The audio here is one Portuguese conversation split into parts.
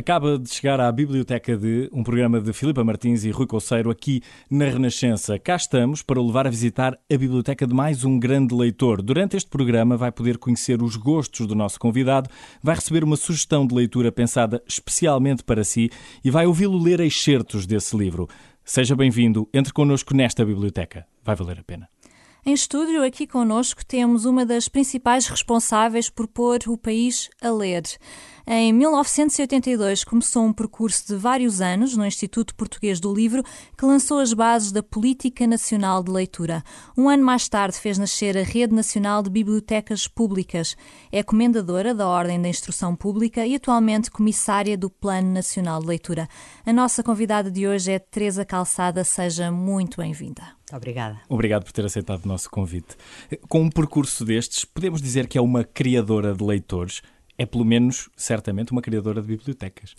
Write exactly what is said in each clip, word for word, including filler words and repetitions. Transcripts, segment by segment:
Acaba de chegar à Biblioteca de, um programa de Filipa Martins e Rui Coceiro aqui na Renascença. Cá estamos para o levar a visitar a biblioteca de mais um grande leitor. Durante este programa vai poder conhecer os gostos do nosso convidado, vai receber uma sugestão de leitura pensada especialmente para si e vai ouvi-lo ler excertos desse livro. Seja bem-vindo, entre connosco nesta biblioteca. Vai valer a pena. Em estúdio, aqui connosco, temos uma das principais responsáveis por pôr o país a ler. Em mil novecentos e oitenta e dois começou um percurso de vários anos no Instituto Português do Livro, que lançou as bases da Política Nacional de Leitura. Um ano mais tarde fez nascer a Rede Nacional de Bibliotecas Públicas. É comendadora da Ordem da Instrução Pública e atualmente comissária do Plano Nacional de Leitura. A nossa convidada de hoje é Teresa Calçada. Seja muito bem-vinda. Obrigada. Obrigado por ter aceitado o nosso convite. Com um percurso destes, podemos dizer que é uma criadora de leitores. É, pelo menos, certamente, uma criadora de bibliotecas.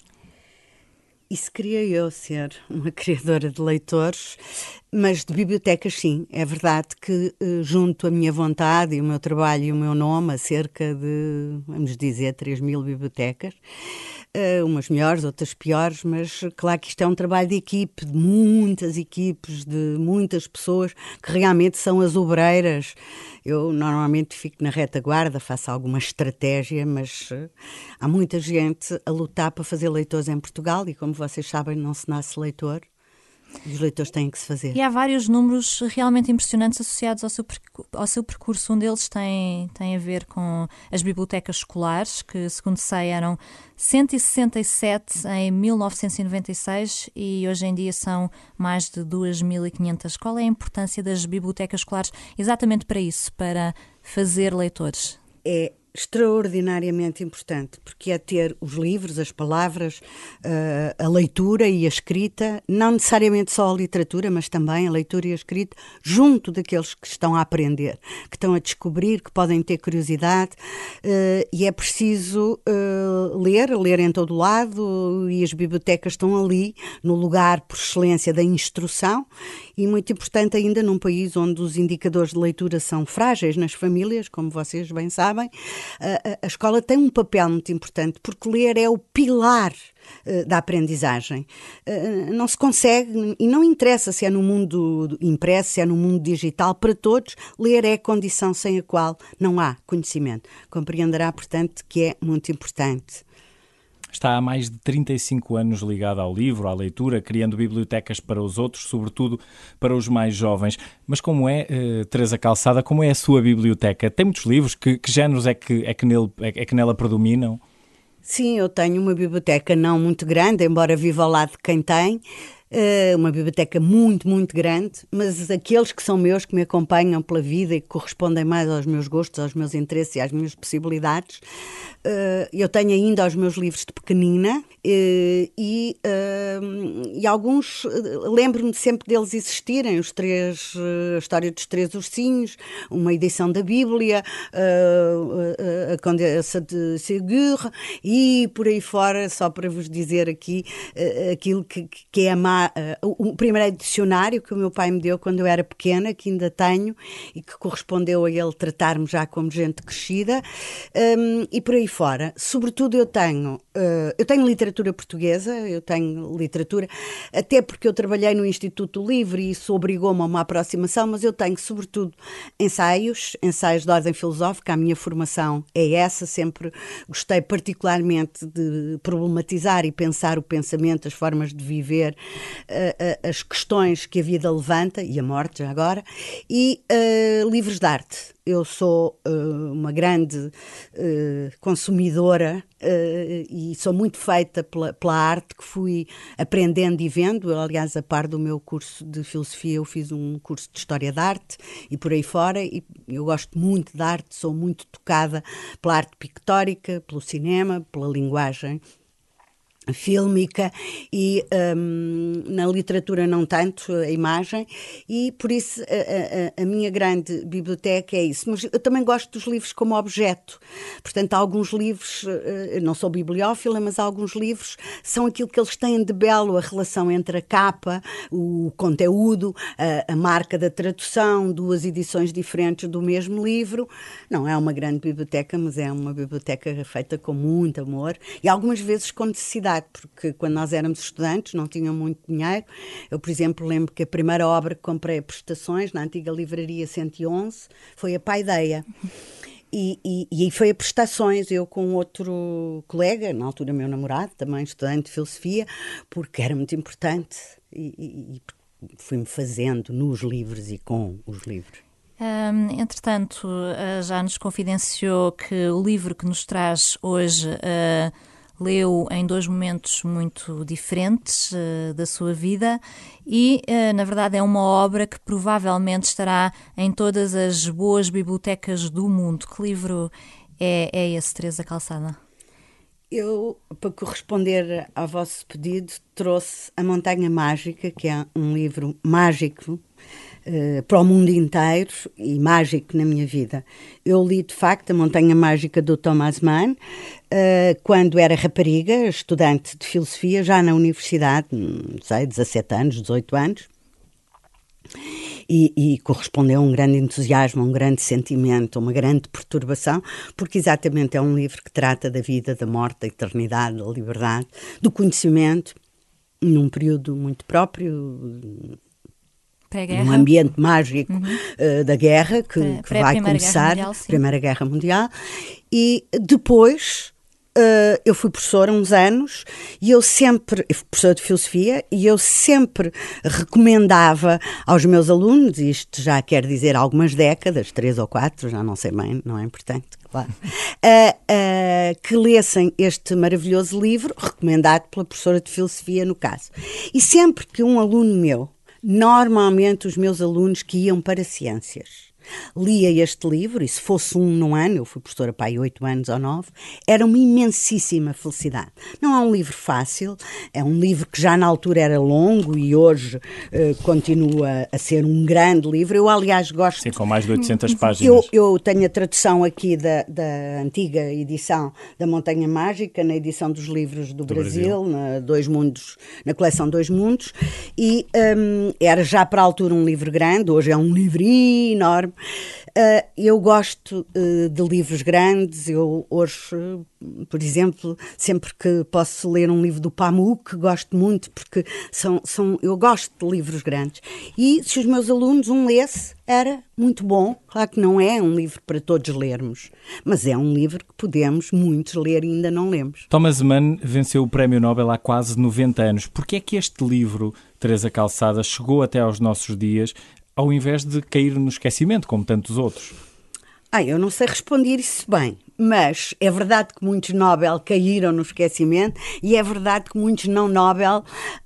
Isso queria eu ser, uma criadora de leitores, mas de bibliotecas, sim. É verdade que junto a minha vontade e o meu trabalho e o meu nome a cerca de, vamos dizer, três mil bibliotecas, Uh, umas melhores, outras piores, mas claro que isto é um trabalho de equipe, de muitas equipes, de muitas pessoas que realmente são as obreiras. Eu normalmente fico na retaguarda, faço alguma estratégia, mas uh, há muita gente a lutar para fazer leitores em Portugal e, como vocês sabem, não se nasce leitor. Os leitores têm que se fazer. E há vários números realmente impressionantes associados ao seu, ao seu percurso. Um deles tem, tem a ver com as bibliotecas escolares, que, segundo sei, eram cento e sessenta e sete em mil novecentos e noventa e seis e hoje em dia são mais de duas mil e quinhentas. Qual é a importância das bibliotecas escolares exatamente para isso, para fazer leitores? É extraordinariamente importante, porque é ter os livros, as palavras, a leitura e a escrita, não necessariamente só a literatura, mas também a leitura e a escrita, junto daqueles que estão a aprender, que estão a descobrir, que podem ter curiosidade, e é preciso ler, ler em todo lado, e as bibliotecas estão ali, no lugar por excelência da instrução, e muito importante ainda num país onde os indicadores de leitura são frágeis nas famílias, como vocês bem sabem. A, a escola tem um papel muito importante, porque ler é o pilar uh, da aprendizagem. Uh, não se consegue, e não interessa se é no mundo impresso, se é no mundo digital, para todos, ler é a condição sem a qual não há conhecimento. Compreenderá, portanto, que é muito importante. Está há mais de trinta e cinco anos ligada ao livro, à leitura, criando bibliotecas para os outros, sobretudo para os mais jovens. Mas como é, uh, Teresa Calçada, como é a sua biblioteca? Tem muitos livros? Que, que géneros é que, é, que nele, é, é que nela predominam? Sim, eu tenho uma biblioteca não muito grande, embora viva ao lado de quem tem. Uh, uma biblioteca muito, muito grande, mas aqueles que são meus, que me acompanham pela vida e que correspondem mais aos meus gostos, aos meus interesses e às minhas possibilidades, uh, eu tenho ainda os meus livros de pequenina, uh, e, uh, e alguns, uh, lembro-me sempre deles existirem, os três, uh, a história dos três ursinhos, uma edição da Bíblia, uh, uh, a Condessa de Ségur e por aí fora, só para vos dizer aqui uh, aquilo que, que é a Uh, o primeiro dicionário que o meu pai me deu quando eu era pequena, que ainda tenho e que correspondeu a ele tratar-me já como gente crescida, um, e por aí fora. Sobretudo eu tenho uh, eu tenho literatura portuguesa, eu tenho literatura, até porque eu trabalhei no Instituto Livre e isso obrigou-me a uma aproximação, mas eu tenho sobretudo ensaios, ensaios de ordem filosófica. A minha formação é essa, sempre gostei particularmente de problematizar e pensar o pensamento, as formas de viver, as questões que a vida levanta, e a morte já agora, e uh, livros de arte. Eu sou uh, uma grande uh, consumidora uh, e sou muito feita pela, pela arte que fui aprendendo e vendo. Eu, aliás, a par do meu curso de filosofia, eu fiz um curso de história da arte e por aí fora, e eu gosto muito de arte, sou muito tocada pela arte pictórica, pelo cinema, pela linguagem fílmica e um, na literatura não tanto, a imagem, e por isso a, a, a minha grande biblioteca é isso. Mas eu também gosto dos livros como objeto. Portanto, alguns livros, eu não sou bibliófila, mas alguns livros são aquilo que eles têm de belo, a relação entre a capa, o conteúdo, a, a marca da tradução, duas edições diferentes do mesmo livro. Não é uma grande biblioteca, mas é uma biblioteca feita com muito amor e algumas vezes com necessidade. engraçado, porque quando nós éramos estudantes não tinham muito dinheiro. Eu, por exemplo, lembro que a primeira obra que comprei a prestações na antiga livraria cento e onze foi a Paideia. E, e, e aí foi a prestações, eu com outro colega, na altura meu namorado, também estudante de filosofia, porque era muito importante e, e, e fui-me fazendo nos livros e com os livros. Um, entretanto, uh, já nos confidenciou que o livro que nos traz hoje uh, leu em dois momentos muito diferentes uh, da sua vida e, uh, na verdade, é uma obra que provavelmente estará em todas as boas bibliotecas do mundo. Que livro é, é esse, Teresa Calçada? Eu, para corresponder ao vosso pedido, trouxe A Montanha Mágica, que é um livro mágico uh, para o mundo inteiro e mágico na minha vida. Eu li, de facto, A Montanha Mágica do Thomas Mann uh, quando era rapariga, estudante de filosofia, já na universidade, não sei, dezassete anos, dezoito anos. E, e correspondeu a um grande entusiasmo, a um grande sentimento, a uma grande perturbação, porque exatamente é um livro que trata da vida, da morte, da eternidade, da liberdade, do conhecimento, num período muito próprio, pré-guerra, num ambiente mágico uhum. uh, da guerra, que, pré, que vai começar, Guerra Mundial, Primeira Guerra Mundial, e depois... Uh, eu fui professora há uns anos e eu sempre, eu fui professora de filosofia e eu sempre recomendava aos meus alunos, isto já quer dizer algumas décadas, três ou quatro, já não sei bem, não é importante, claro, uh, uh, que lessem este maravilhoso livro, recomendado pela professora de filosofia no caso. E sempre que um aluno meu, normalmente os meus alunos que iam para ciências, lia este livro, e se fosse um no ano, eu fui professora para aí oito anos ou nove, era uma imensíssima felicidade. Não é um livro fácil, é um livro que já na altura era longo e hoje uh, continua a ser um grande livro. Eu, aliás, gosto... Sim, com mais de oitocentas páginas. Eu, eu tenho a tradução aqui da, da antiga edição da Montanha Mágica, na edição dos livros do, do Brasil, Brasil. Na, Dois Mundos, na coleção Dois Mundos, e um, era já para a altura um livro grande, hoje é um livro enorme. Uh, eu gosto uh, de livros grandes. Eu hoje, uh, por exemplo, sempre que posso ler um livro do Pamuk, gosto muito, porque são, são, eu gosto de livros grandes. E se os meus alunos um lesse, era muito bom. Claro que não é um livro para todos lermos, mas é um livro que podemos muitos ler e ainda não lemos. Thomas Mann venceu o Prémio Nobel há quase noventa anos. Porquê é que este livro, Teresa Calçada, chegou até aos nossos dias, ao invés de cair no esquecimento, como tantos outros? Ah, eu não sei responder isso bem, mas é verdade que muitos Nobel caíram no esquecimento e é verdade que muitos não Nobel uh,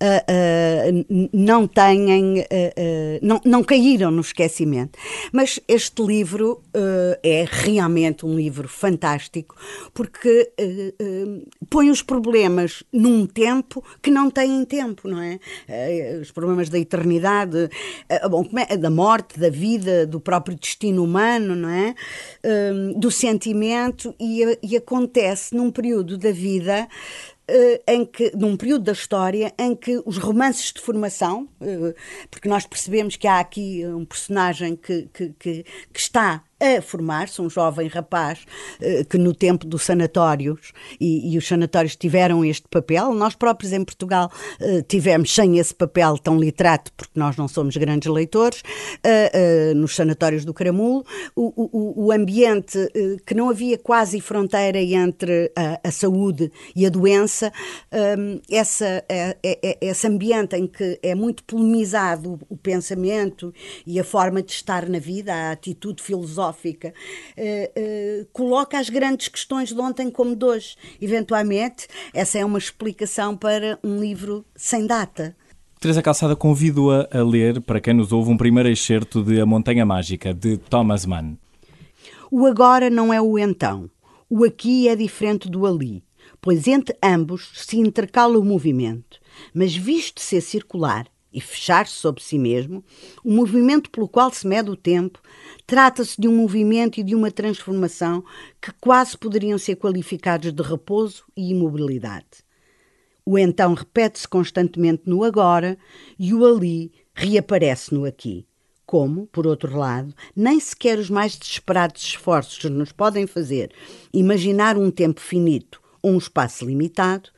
uh, não têm, uh, uh, não, não caíram no esquecimento. Mas este livro uh, é realmente um livro fantástico, porque uh, uh, põe os problemas num tempo que não têm tempo, não é? Uh, os problemas da eternidade, uh, bom, da morte, da vida, do próprio destino humano, não é? Um, do sentimento e, e acontece num período da vida uh, em que, num período da história em que os romances de formação, uh, porque nós percebemos que há aqui um personagem que, que, que, que está a formar-se, um jovem rapaz uh, que no tempo dos sanatórios, e, e os sanatórios tiveram este papel, nós próprios em Portugal uh, tivemos sem esse papel tão literato, porque nós não somos grandes leitores, uh, uh, nos sanatórios do Caramulo, o, o, o ambiente uh, que não havia quase fronteira entre a, a saúde e a doença, um, essa, é, é, esse ambiente em que é muito polemizado o, o pensamento e a forma de estar na vida, a atitude filosófica, Uh, uh, coloca as grandes questões de ontem como de hoje. Eventualmente, essa é uma explicação para um livro sem data. Teresa Calçada, convido-a a ler, para quem nos ouve, um primeiro excerto de A Montanha Mágica, de Thomas Mann. O agora não é o então. O aqui é diferente do ali, pois entre ambos se intercala o movimento, mas visto ser circular e fechar-se sobre si mesmo, o movimento pelo qual se mede o tempo, trata-se de um movimento e de uma transformação que quase poderiam ser qualificados de repouso e imobilidade. O então repete-se constantemente no agora e o ali reaparece no aqui. Como, por outro lado, nem sequer os mais desesperados esforços nos podem fazer imaginar um tempo finito ou um espaço limitado,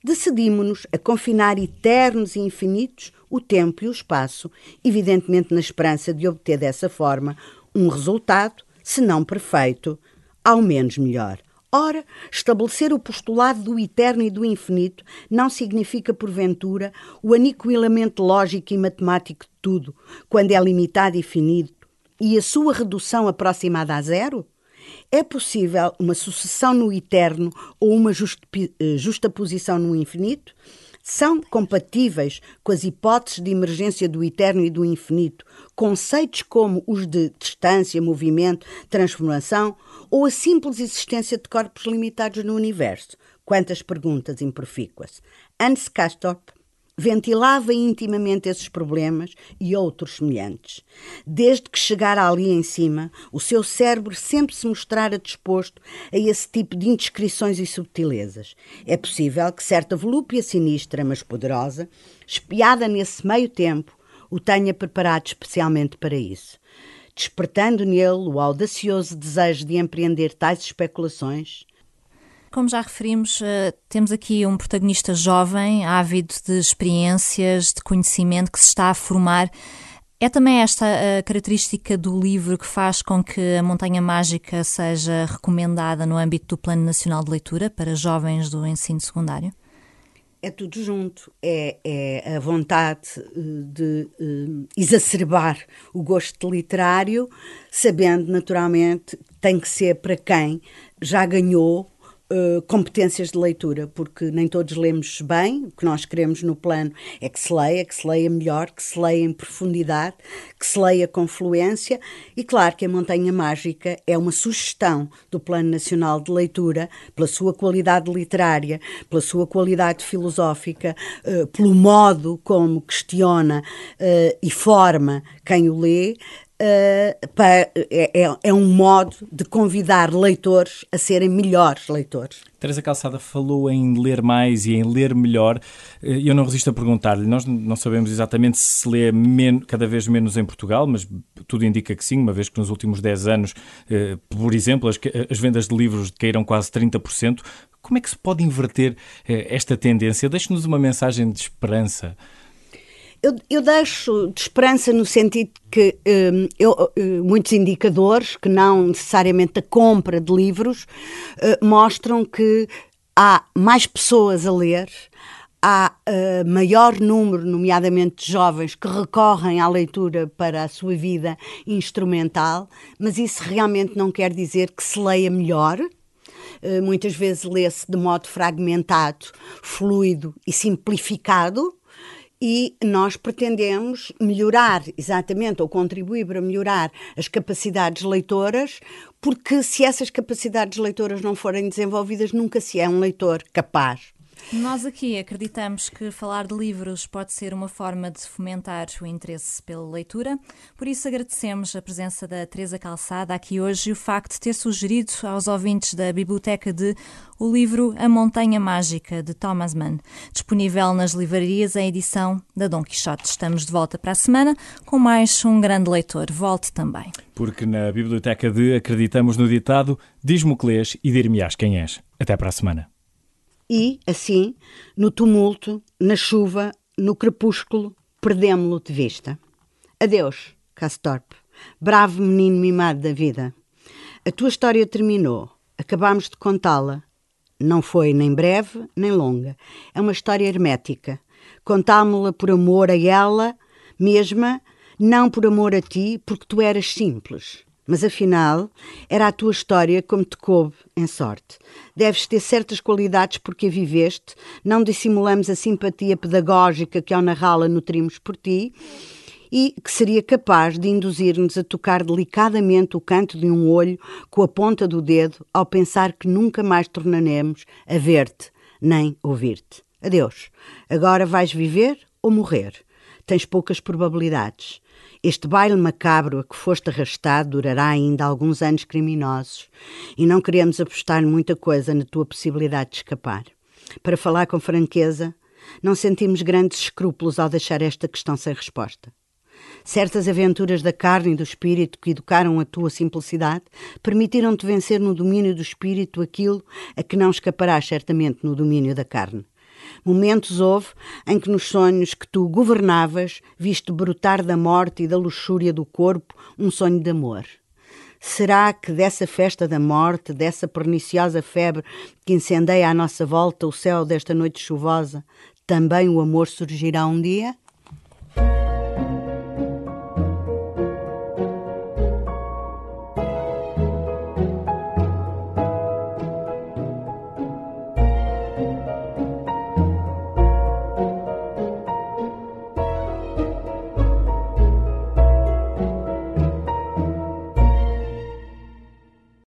decidimos-nos a confinar eternos e infinitos o tempo e o espaço, evidentemente na esperança de obter dessa forma um resultado, se não perfeito, ao menos melhor. Ora, estabelecer o postulado do eterno e do infinito não significa, porventura, o aniquilamento lógico e matemático de tudo, quando é limitado e finito, e a sua redução aproximada a zero? É possível uma sucessão no eterno ou uma justaposição no infinito? São compatíveis com as hipóteses de emergência do eterno e do infinito conceitos como os de distância, movimento, transformação ou a simples existência de corpos limitados no universo? Quantas perguntas imperfícuas! Hans Castorp ventilava intimamente esses problemas e outros semelhantes. Desde que chegara ali em cima, o seu cérebro sempre se mostrara disposto a esse tipo de indiscrições e subtilezas. É possível que certa volúpia sinistra, mas poderosa, espiada nesse meio tempo, o tenha preparado especialmente para isso, despertando nele o audacioso desejo de empreender tais especulações. Como já referimos, temos aqui um protagonista jovem, ávido de experiências, de conhecimento, que se está a formar. É também esta a característica do livro que faz com que a Montanha Mágica seja recomendada no âmbito do Plano Nacional de Leitura para jovens do ensino secundário? É tudo junto. É, é a vontade de uh, exacerbar o gosto literário, sabendo naturalmente que tem que ser para quem já ganhou Uh, competências de leitura, porque nem todos lemos bem. O que nós queremos no plano é que se leia, que se leia melhor, que se leia em profundidade, que se leia com fluência. E claro que a Montanha Mágica é uma sugestão do Plano Nacional de Leitura, pela sua qualidade literária, pela sua qualidade filosófica, uh, pelo modo como questiona uh, e forma quem o lê. Uh, para, é, é um modo de convidar leitores a serem melhores leitores. Teresa Calçada falou em ler mais e em ler melhor. Eu não resisto a perguntar-lhe, nós não sabemos exatamente se se lê men- cada vez menos em Portugal, mas tudo indica que sim, uma vez que nos últimos dez anos, eh, por exemplo, as, as vendas de livros caíram quase trinta por cento. Como é que se pode inverter eh, esta tendência? Deixe-nos uma mensagem de esperança. Eu, eu deixo de esperança no sentido que um, eu, muitos indicadores, que não necessariamente a compra de livros, uh, mostram que há mais pessoas a ler, há uh, maior número, nomeadamente de jovens, que recorrem à leitura para a sua vida instrumental, mas isso realmente não quer dizer que se leia melhor. Uh, muitas vezes lê-se de modo fragmentado, fluido e simplificado. E nós pretendemos melhorar, exatamente, ou contribuir para melhorar as capacidades leitoras, porque se essas capacidades leitoras não forem desenvolvidas, nunca se é um leitor capaz. Nós aqui acreditamos que falar de livros pode ser uma forma de fomentar o interesse pela leitura, por isso agradecemos a presença da Teresa Calçada aqui hoje e o facto de ter sugerido aos ouvintes da Biblioteca de o livro A Montanha Mágica, de Thomas Mann, disponível nas livrarias em edição da Dom Quixote. Estamos de volta para a semana com mais um grande leitor. Volte também. Porque na Biblioteca de acreditamos no ditado diz-me o que lês e dir-me-ás quem és. Até para a semana. E, assim, no tumulto, na chuva, no crepúsculo, perdemo-lo de vista. Adeus, Castorp, bravo menino mimado da vida. A tua história terminou. Acabámos de contá-la. Não foi nem breve, nem longa. É uma história hermética. Contámo-la por amor a ela mesma, não por amor a ti, porque tu eras simples. Mas, afinal, era a tua história como te coube em sorte. Deves ter certas qualidades porque a viveste, não dissimulamos a simpatia pedagógica que ao narrá-la nutrimos por ti e que seria capaz de induzir-nos a tocar delicadamente o canto de um olho com a ponta do dedo ao pensar que nunca mais tornaremos a ver-te nem ouvir-te. Adeus. Agora vais viver ou morrer. Tens poucas probabilidades. Este baile macabro a que foste arrastado durará ainda alguns anos criminosos e não queremos apostar muita coisa na tua possibilidade de escapar. Para falar com franqueza, não sentimos grandes escrúpulos ao deixar esta questão sem resposta. Certas aventuras da carne e do espírito que educaram a tua simplicidade permitiram-te vencer no domínio do espírito aquilo a que não escaparás certamente no domínio da carne. Momentos houve em que nos sonhos que tu governavas viste brotar da morte e da luxúria do corpo um sonho de amor. Será que dessa festa da morte, dessa perniciosa febre que incendeia à nossa volta o céu desta noite chuvosa, também o amor surgirá um dia?